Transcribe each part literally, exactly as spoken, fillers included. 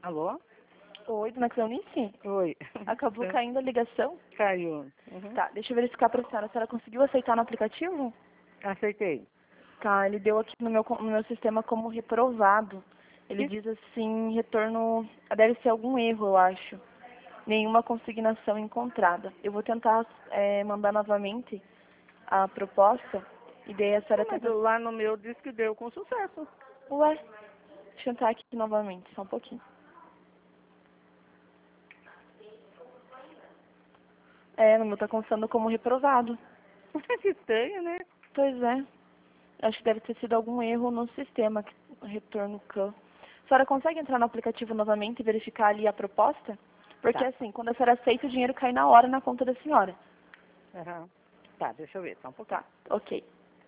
Alô? Oi, dona Cleonice? Oi. Acabou caindo a ligação? Caiu. Uhum. Tá, deixa eu verificar pra senhora. A senhora conseguiu aceitar no aplicativo? Aceitei. Tá, ele deu aqui no meu, co- no meu sistema como reprovado. Ele Que- diz assim, retorno... Deve ser algum erro, eu acho. Nenhuma consignação encontrada. Eu vou tentar é, mandar novamente a proposta. E daí a senhora Mas tenta... lá no meu diz que deu com sucesso. Ué, deixa eu tentar aqui novamente, só um pouquinho. É, no meu tá constando como reprovado. Que estranho, né? Pois é. Acho que deve ter sido algum erro no sistema, que- retorno C A. A senhora consegue entrar no aplicativo novamente e verificar ali a proposta? Porque Tá. assim, quando a senhora aceita, o dinheiro cai na hora na conta da senhora. Aham. Tá, deixa eu ver, só um pouquinho. Tá, ok.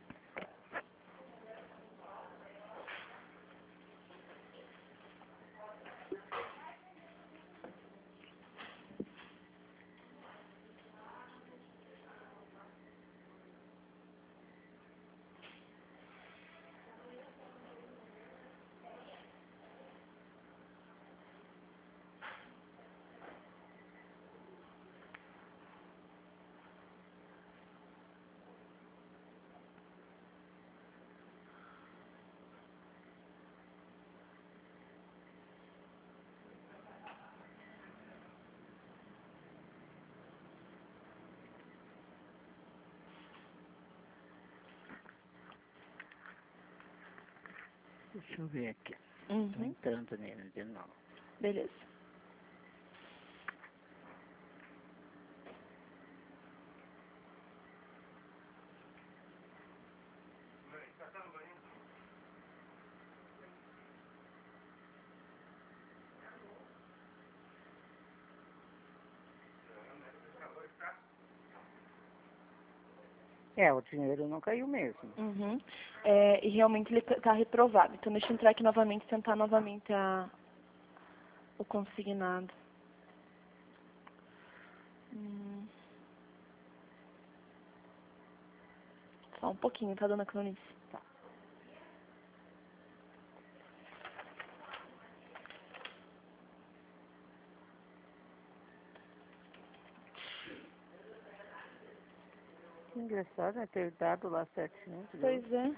Deixa eu ver aqui. Tô Uhum, entrando nele de novo. beleza. É, o dinheiro não caiu mesmo. Uhum. É, e realmente ele está reprovado. Então deixa eu entrar aqui novamente e tentar novamente a, o consignado. Hum, só um pouquinho, tá, dona Clonice? Tá. Que engraçado, né? Ter dado lá certinho. Entendeu? Pois é.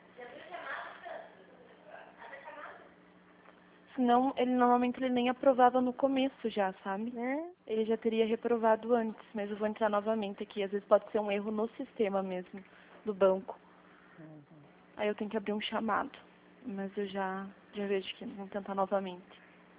Senão, ele normalmente ele nem aprovava no começo já, sabe? É. Ele já teria reprovado antes, mas eu vou entrar novamente aqui. Às vezes pode ser um erro no sistema mesmo, do banco. Uhum. Aí eu tenho que abrir um chamado. Mas eu já, já vejo que vamos tentar novamente.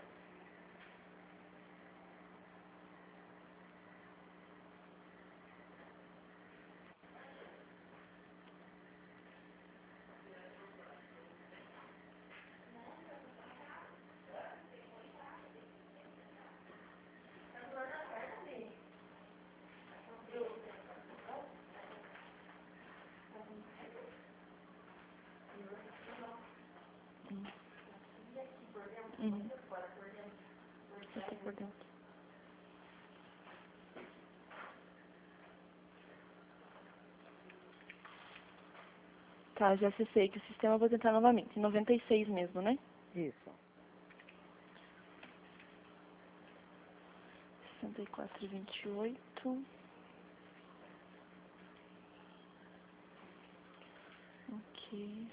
Uhum. Eu tô por dentro. Tá, já acessei que o sistema eu vou tentar novamente. Em noventa e seis mesmo, né? Isso. sessenta e quatro e vinte e oito. Ok.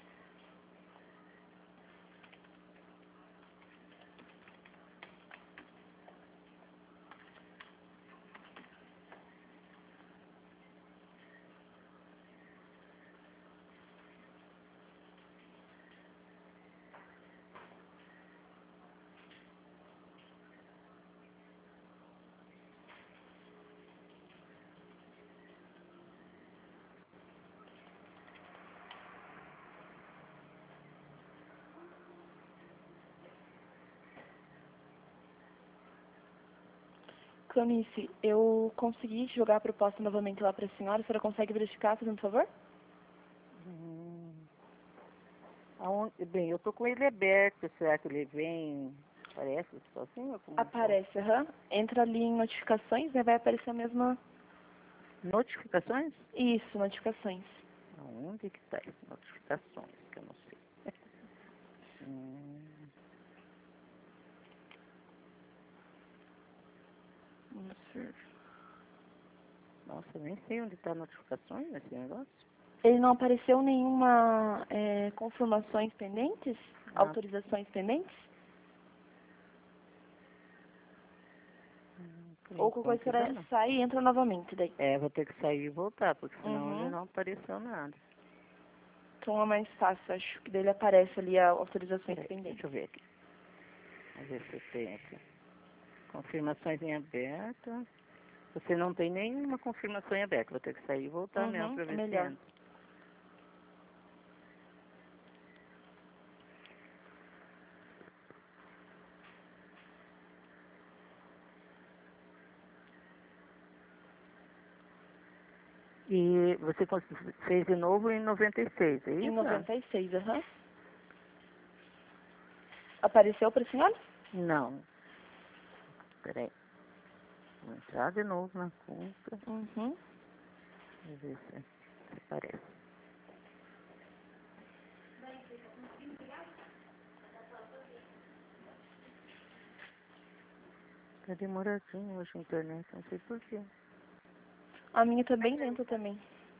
Cleonice, eu consegui jogar a proposta novamente lá para a senhora. A senhora consegue verificar, fazendo favor? Hum. Aonde... Bem, eu tô com ele aberto. Será que ele vem... Aparece sozinho? Como Aparece, aham. Entra ali em notificações, né? Vai aparecer a mesma... Notificações? Isso, notificações. Aonde que tá essas notificações? Que eu não sei. Hum. Vamos ver. Nossa, eu nem sei onde tá notificações nesse negócio. Ele não apareceu nenhuma é, confirmações pendentes? Ah, Autorizações pendentes? hum, por Ou qualquer enquanto ainda coisa não. sai e entra novamente daí. É, vou ter que sair e voltar, porque senão Uhum. ele não apareceu nada. Então é mais fácil, acho que dele aparece ali a autorizações Peraí, pendentes. deixa eu ver aqui. Vamos ver se eu tenho aqui. Confirmações em aberto. Você não tem nenhuma confirmação em aberto. Vou ter que sair e voltar mesmo Uhum, para é ver se melhor. entra. E você cons- fez de novo em noventa e seis, é Em isso? noventa e seis, aham. Apareceu para a senhora? Não. Peraí. Vou entrar de novo na conta. Uhum. Vou ver se, se aparece. Tá demoradinho hoje a internet, não sei porquê. A minha tá bem lenta também.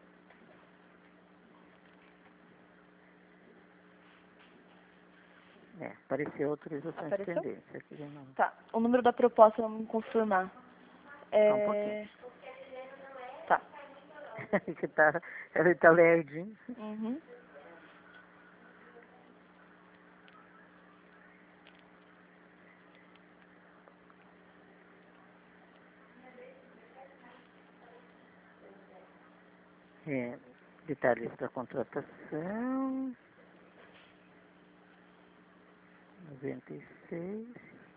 É, apareceu autorizações Apareceu? pendentes aqui de novo. Tá. O número da proposta, vamos confirmar. Só um pouquinho. É... Tá. que tá, ele tá lerdinho. Uhum. É, detalhes da contratação. noventa e seis.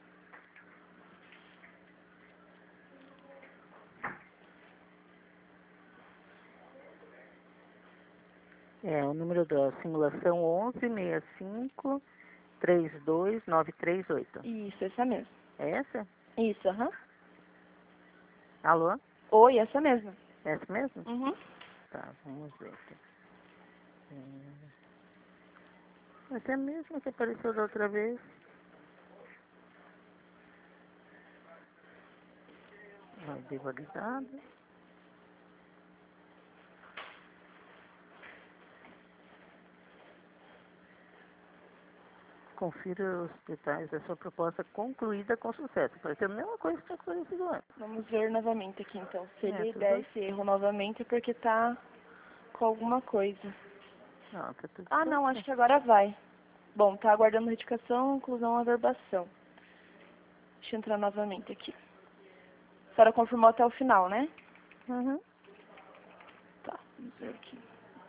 É, o número da simulação onze seis cinco três dois nove três oito. Isso, essa mesmo. É essa? Isso, aham. Alô? Oi, essa mesmo. É essa mesmo? Uhum. Tá, vamos ver aqui. Hum, Essa é a mesma que apareceu da outra vez. I D validado. Confira os detalhes da sua proposta concluída com sucesso. Parece a mesma coisa que tinha acontecido antes. Vamos ver novamente aqui, então. Se É, ele tudo der bem. esse erro novamente é porque tá com alguma coisa. Não, tá tudo Ah, não, acho certo. que agora vai. Bom, tá aguardando retificação, inclusão, averbação. Deixa eu entrar novamente aqui. A senhora confirmou até o final, né? Uhum. Tá, vamos ver aqui.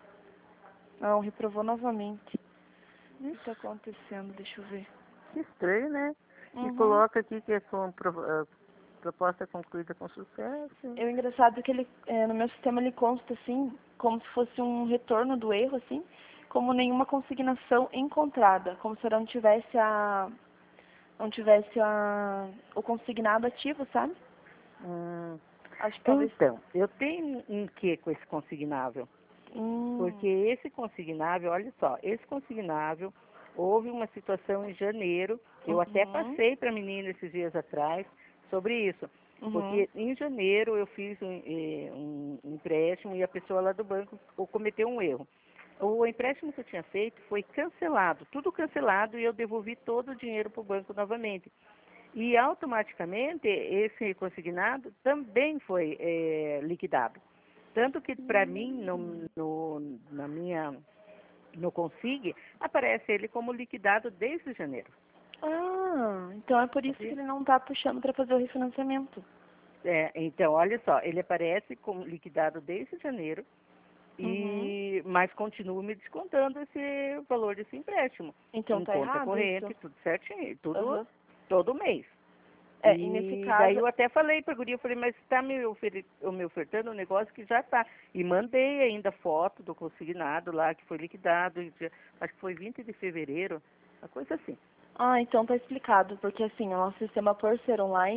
Não, reprovou novamente. O que Ixi, tá acontecendo? Deixa eu ver. que estranho, né? E Uhum. coloca aqui que é com pro- ah, proposta concluída com sucesso. É o engraçado que ele, é, no meu sistema ele consta assim, como se fosse um retorno do erro, assim, como nenhuma consignação encontrada, como se ela não tivesse a, não tivesse a, o consignado ativo, sabe? Hum, Acho que talvez, Então, eu tenho um quê com esse consignável? hum, Porque esse consignável, olha só, esse consignável, houve uma situação em janeiro, eu até uhum, passei para a menina esses dias atrás sobre isso. uhum, Porque em janeiro eu fiz um, eh, um empréstimo e a pessoa lá do banco cometeu um erro. O empréstimo que eu tinha feito foi cancelado, tudo cancelado, e eu devolvi todo o dinheiro para o banco novamente. E automaticamente esse consignado também foi eh, liquidado. Tanto que para mim, no, no, na minha, no Consig, aparece ele como liquidado desde janeiro. ah, então é por isso que Sabia? ele não tá puxando para fazer o refinanciamento. É, então, olha só, ele aparece como liquidado desde janeiro, Uhum, e, mas continua me descontando esse valor desse empréstimo. então Em tá conta errado isso. corrente, tudo certinho, tudo, Aham. todo mês. É, e nesse E daí caso, eu até falei pra guria, eu falei, mas está me, ofere me ofertando um negócio que já está. E mandei ainda foto do consignado lá, que foi liquidado, dia- acho que foi vinte de fevereiro, uma coisa assim. ah, então tá explicado, porque assim, o nosso sistema por ser online,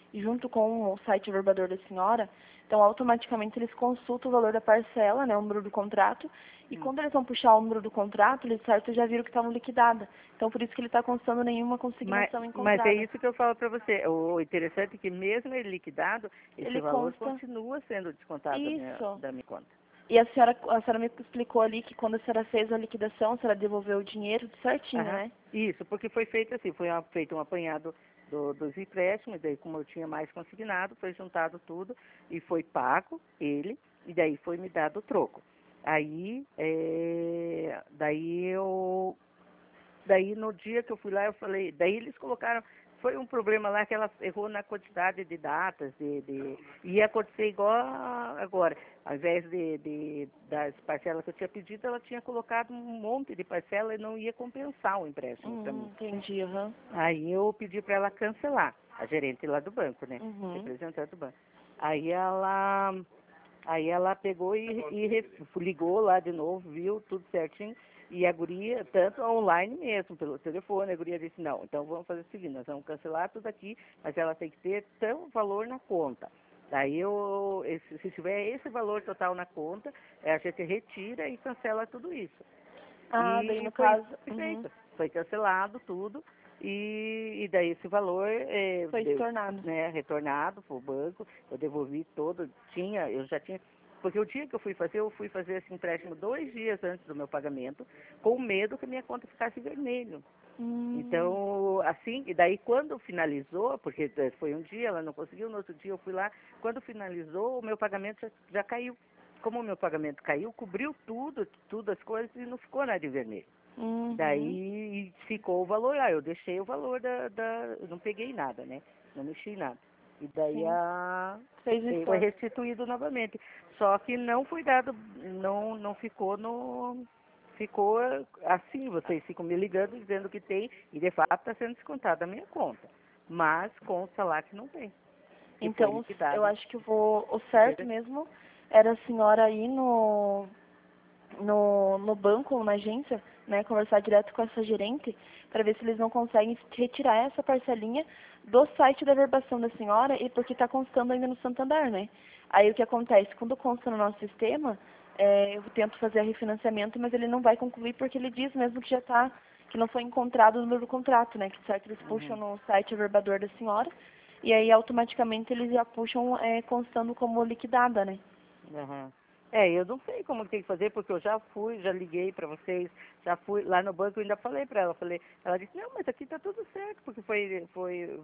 junto com o site averbador da senhora, então automaticamente eles consultam o valor da parcela, né, o número do contrato, e Hum. quando eles vão puxar o número do contrato, eles certo já viram que estavam liquidada. Então por isso que ele está constando nenhuma Mas, consignação mas é encontrada. isso que eu falo para você. O interessante é que mesmo ele liquidado, esse Ele valor consta continua sendo descontado da minha, isso. da minha conta. E a senhora, a senhora me explicou ali que quando a senhora fez a liquidação, a senhora devolveu o dinheiro tudo certinho, Aham. né? Isso, porque foi feito assim, foi uma- feito um apanhado do- dos empréstimos, daí como eu tinha mais consignado, foi juntado tudo e foi pago ele, e daí foi me dado o troco. Aí, é, daí eu Daí no dia que eu fui lá, eu falei, daí eles colocaram, foi um problema lá que ela errou na quantidade de datas, de, de ia acontecer igual a- agora. Ao invés de, de das parcelas que eu tinha pedido, ela tinha colocado um monte de parcela e não ia compensar o empréstimo para mim. Hum, entendi, aham. Aí eu pedi para ela cancelar, a gerente lá do banco, né? Uhum. Representante do banco. Aí ela Aí ela pegou e, e re- ligou lá de novo, viu tudo certinho. E a guria, tanto online mesmo, pelo telefone, a guria disse, não, então vamos fazer o seguinte, nós vamos cancelar tudo aqui, mas ela tem que ter tão valor na conta. Daí eu, esse- se tiver esse valor total na conta, eh, a gente retira e cancela tudo isso. Ah, daí E no foi caso, uhum, feito, foi cancelado tudo, e, e daí esse valor eh, foi deu, estornado. né, retornado para o banco, eu devolvi todo, tinha, eu já tinha, porque o dia que eu fui fazer, eu fui fazer esse empréstimo dois dias antes do meu pagamento, com medo que a minha conta ficasse vermelho. Hum, Então, assim, e daí quando finalizou, porque eh, foi um dia, ela não conseguiu, no outro dia eu fui lá, quando finalizou, o meu pagamento já, já caiu. Como o meu pagamento caiu, cobriu tudo, tudo as coisas e não ficou nada em vermelho. uhum, Daí ficou o valor lá, eu deixei o valor da, da eu não peguei nada, né? Não mexi em nada. E daí sim. a Fez o eh, foi estorno. restituído novamente. Só que não foi dado, não, não ficou no. Ficou assim, vocês ficam me ligando dizendo que tem, e de fato está sendo descontado da minha conta. Mas consta lá que não tem, que foi Então, eu liquidado. acho que eu vou, o certo mesmo era a senhora ir no, no, no banco ou na agência, né, conversar direto com essa gerente, para ver se eles não conseguem retirar essa parcelinha do site da verbação da senhora, e porque está constando ainda no Santander, né? Aí o que acontece? Quando consta no nosso sistema, é, eu tento fazer a refinanciamento, mas ele não vai concluir porque ele diz mesmo que já está, que não foi encontrado o número do contrato, né? Que certo eles puxam Uhum. no site averbador da senhora, e aí automaticamente eles já puxam é, constando como liquidada, né? Aham. É, eu não sei como que tem que fazer, porque eu já fui, já liguei para vocês, já fui lá no banco, eu ainda falei para ela, falei, ela disse, não, mas aqui tá tudo certo, porque foi, foi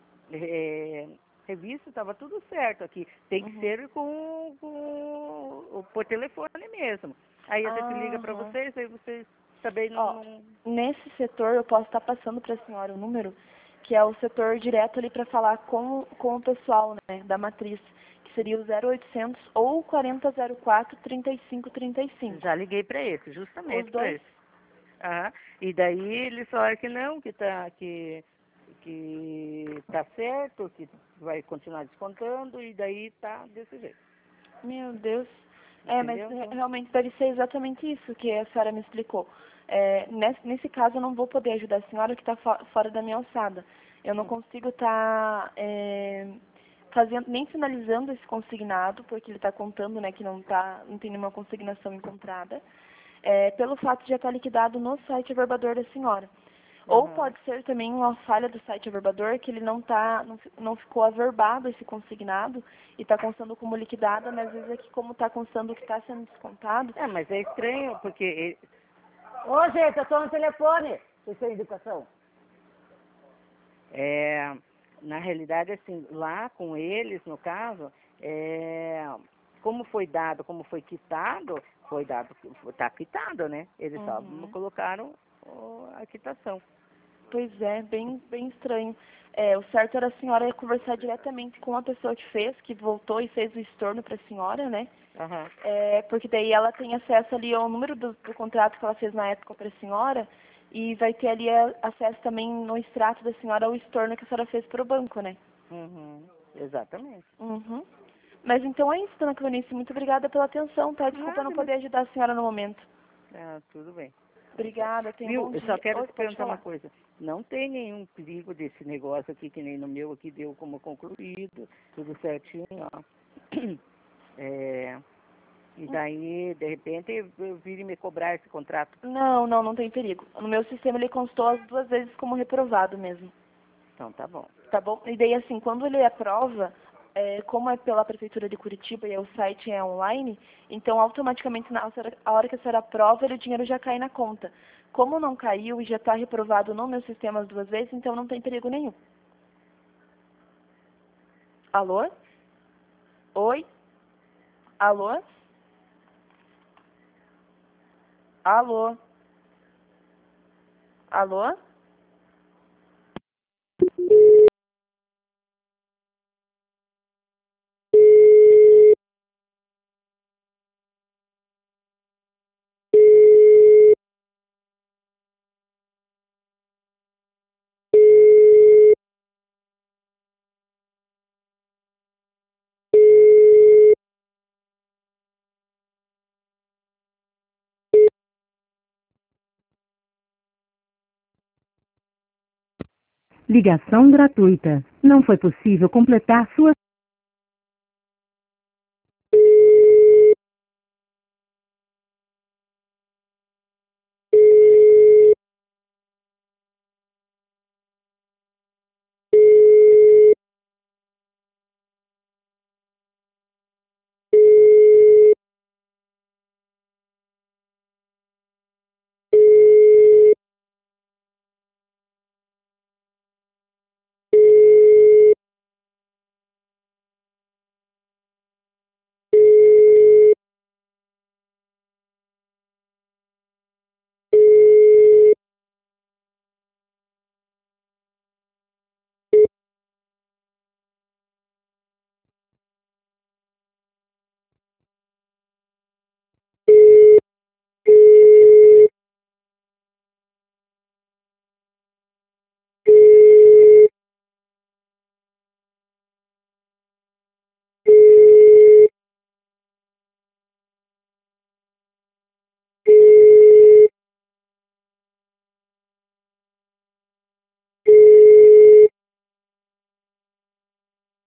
é, revista, estava tudo certo aqui, tem que Uhum. ser com, com por telefone mesmo. Aí a gente liga para Aham. vocês, aí vocês também não, Ó, não... nesse setor eu posso estar passando para a senhora o número, que é o setor direto ali para falar com, com o pessoal, né, da matriz, que seria o zero oitocentos ou quarenta zero quatro trinta e cinco trinta e cinco. Já liguei para esse, Os justamente para dois? esse. Ah, e daí eles falaram que não, que tá, que, que tá certo, que vai continuar descontando, e daí tá desse jeito. Meu Deus. É, mas Entendeu? re- Então, realmente deve ser exatamente isso que a senhora me explicou. É, nesse, nesse caso eu não vou poder ajudar a senhora que está fora da minha alçada. Eu não hum, consigo estar fazendo, nem finalizando esse consignado, porque ele está contando, né, que não tá, não tem nenhuma consignação encontrada, é, pelo fato de já estar liquidado no site averbador da senhora. Ou aham. pode ser também uma falha do site averbador, que ele não tá, não, fi- não ficou averbado esse consignado e está constando como liquidada, mas às vezes aqui como está constando que está sendo descontado. É, mas é estranho, porque... ele- Ô, gente, eu tô no telefone! Vocês têm educação? É, na realidade, assim, lá com eles, no caso, é, como foi dado, como foi quitado, foi dado, está quitado, né? Eles só Uhum. colocaram ó, a quitação. Pois é, bem, bem estranho. É, o certo era a senhora conversar diretamente com a pessoa que fez, que voltou e fez o estorno para a senhora, né? Aham. É, porque daí ela tem acesso ali ao número do, do contrato que ela fez na época para a senhora e vai ter ali a- acesso também no extrato da senhora ao estorno que a senhora fez para o banco, né? Uhum. Exatamente. Uhum. Mas então é isso, dona Cleonice. Muito obrigada pela atenção, tá? Desculpa eu não Nada, mas... poder ajudar a senhora no momento. Ah, tudo bem. Obrigada, tenha um Viu? bom Eu dia. só quero Oi, te pode perguntar uma falar. coisa. Não tem nenhum perigo desse negócio aqui, que nem no meu aqui deu como concluído, tudo certinho, ó. É, e daí, de repente, eu vire me cobrar esse contrato. Não, não, não tem perigo. No meu sistema ele constou as duas vezes como reprovado mesmo. Então, tá bom. Tá bom? E daí, assim, quando ele aprova, é, como é pela Prefeitura de Curitiba e o site é online, então automaticamente na hora, a hora que a senhora aprova, ele, o dinheiro já cai na conta. Como não caiu e já está reprovado no meu sistema as duas vezes, então não tem perigo nenhum. Alô? Oi? Alô? Alô? Alô? Ligação gratuita. Não foi possível completar sua